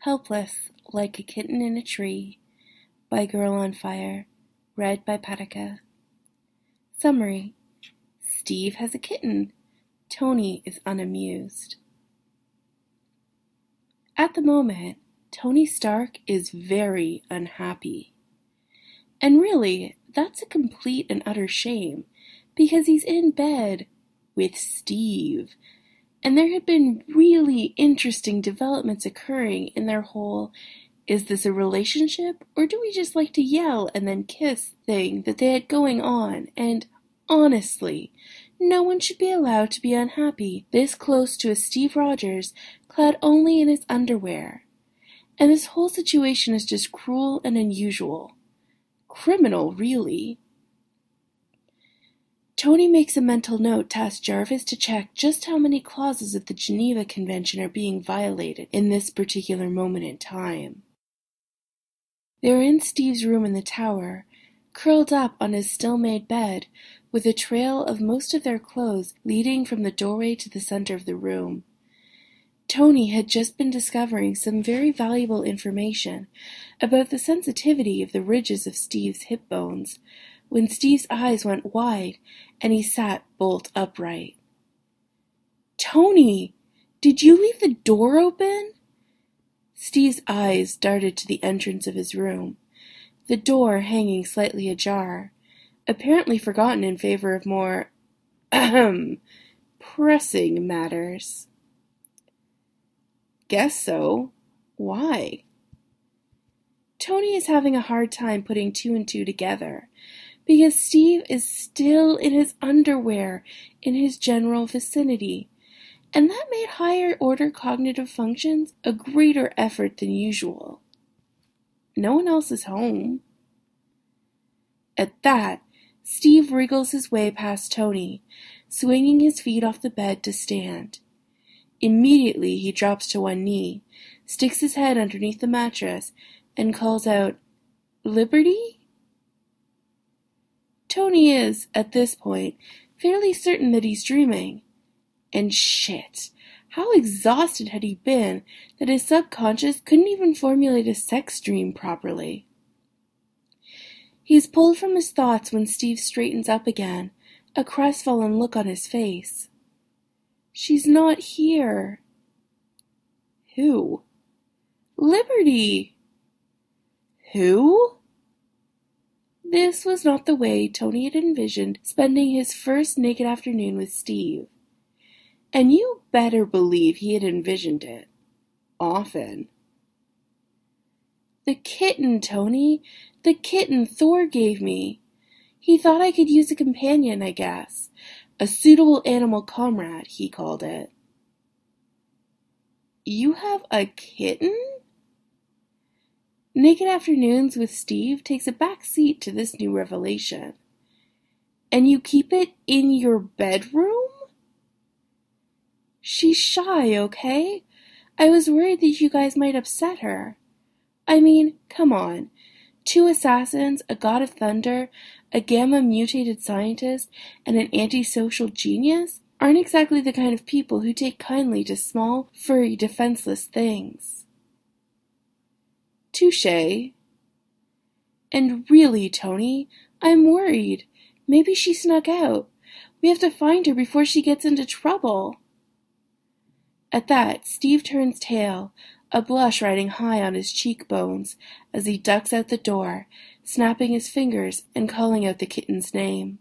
Helpless, like a kitten in a tree, by Girl on Fire, read by Patika. Summary: Steve has a kitten. Tony is unamused. At the moment, Tony Stark is very unhappy. And really, that's a complete and utter shame, because he's in bed with Steve. And there had been really interesting developments occurring in their whole "is this a relationship, or do we just like to yell and then kiss" thing that they had going on, and honestly, no one should be allowed to be unhappy this close to a Steve Rogers clad only in his underwear. And this whole situation is just cruel and unusual. Criminal, really. Tony makes a mental note to ask Jarvis to check just how many clauses of the Geneva Convention are being violated in this particular moment in time. They're in Steve's room in the tower, curled up on his still-made bed, with a trail of most of their clothes leading from the doorway to the center of the room. Tony had just been discovering some very valuable information about the sensitivity of the ridges of Steve's hip bones, when Steve's eyes went wide and he sat bolt upright. "Tony, did you leave the door open?" Steve's eyes darted to the entrance of his room, the door hanging slightly ajar, apparently forgotten in favor of more pressing matters. "Guess so. Why?" Tony is having a hard time putting two and two together, because Steve is still in his underwear in his general vicinity, and that made higher-order cognitive functions a greater effort than usual. No one else is home. At that, Steve wriggles his way past Tony, swinging his feet off the bed to stand. Immediately he drops to one knee, sticks his head underneath the mattress, and calls out, "Liberty?" Tony is, at this point, fairly certain that he's dreaming. And shit, how exhausted had he been that his subconscious couldn't even formulate a sex dream properly. He's pulled from his thoughts when Steve straightens up again, a crestfallen look on his face. "She's not here." "Who?" "Liberty." "Who?" This was not the way Tony had envisioned spending his first naked afternoon with Steve. And you better believe he had envisioned it. Often. "The kitten, Tony. The kitten Thor gave me. He thought I could use a companion, I guess. A suitable animal comrade, he called it." "You have a kitten?" Naked Afternoons with Steve takes a back seat to this new revelation. "And you keep it in your bedroom?" "She's shy, okay? I was worried that you guys might upset her. I mean, come on. 2 assassins, a god of thunder, a gamma-mutated scientist, and an antisocial genius aren't exactly the kind of people who take kindly to small, furry, defenseless things." "Touché. And really, Tony, I'm worried. Maybe she snuck out. We have to find her before she gets into trouble." At that, Steve turns tail, a blush riding high on his cheekbones as he ducks out the door, snapping his fingers and calling out the kitten's name.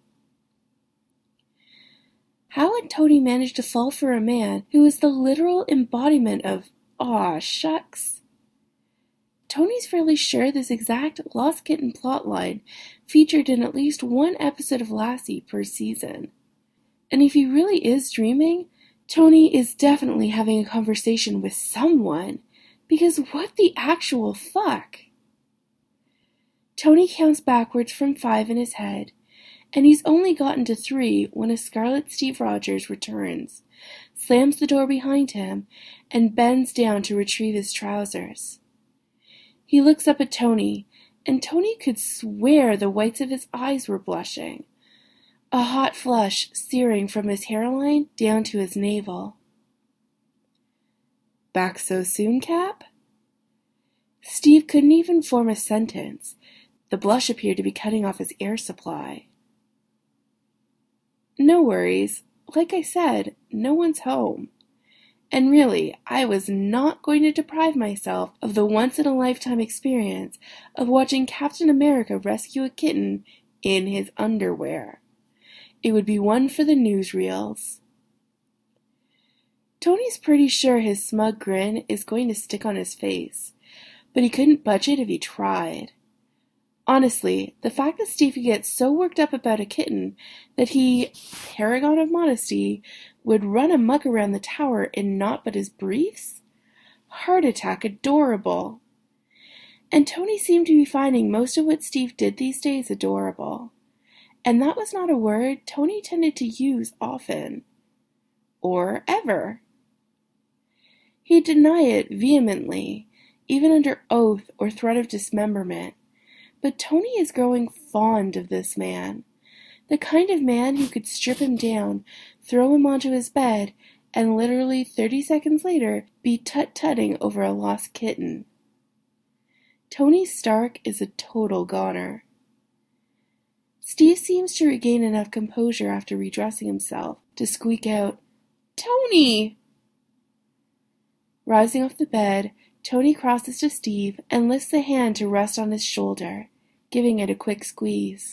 How had Tony managed to fall for a man who was the literal embodiment of "aw, shucks"? Tony's fairly sure this exact Lost Kitten plotline featured in at least one episode of Lassie per season. And if he really is dreaming, Tony is definitely having a conversation with someone, because what the actual fuck? Tony counts backwards from 5 in his head, and he's only gotten to 3 when a scarlet Steve Rogers returns, slams the door behind him, and bends down to retrieve his trousers. He looks up at Tony, and Tony could swear the whites of his eyes were blushing, a hot flush searing from his hairline down to his navel. "Back so soon, Cap?" Steve couldn't even form a sentence. The blush appeared to be cutting off his air supply. No worries. Like I said, no one's home. And really, I was not going to deprive myself of the once-in-a-lifetime experience of watching Captain America rescue a kitten in his underwear. It would be one for the newsreels. Tony's pretty sure his smug grin is going to stick on his face, but he couldn't budge it if he tried. Honestly, the fact that Steve could get so worked up about a kitten that he, paragon of modesty, would run amok around the tower in naught but his briefs? Heart attack adorable. And Tony seemed to be finding most of what Steve did these days adorable. And that was not a word Tony tended to use often. Or ever. He'd deny it vehemently, even under oath or threat of dismemberment. But Tony is growing fond of this man. The kind of man who could strip him down, throw him onto his bed, and literally 30 seconds later be tut-tutting over a lost kitten. Tony Stark is a total goner. Steve seems to regain enough composure after redressing himself to squeak out, "Tony!" Rising off the bed, Tony crosses to Steve and lifts a hand to rest on his shoulder, giving it a quick squeeze.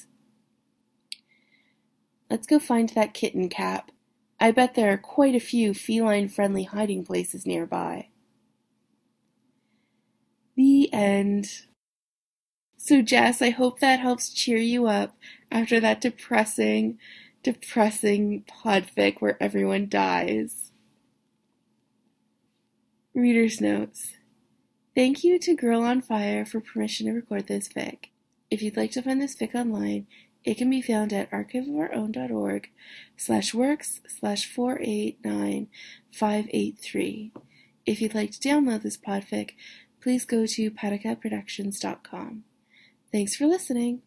"Let's go find that kitten, Cap. I bet there are quite a few feline-friendly hiding places nearby." The end. So Jess, I hope that helps cheer you up after that depressing podfic where everyone dies. Reader's notes. Thank you to Girl on Fire for permission to record this fic. If you'd like to find this fic online, it can be found at archiveofourown.org/works/489583. If you'd like to download this podfic, please go to patakatproductions.com. Thanks for listening.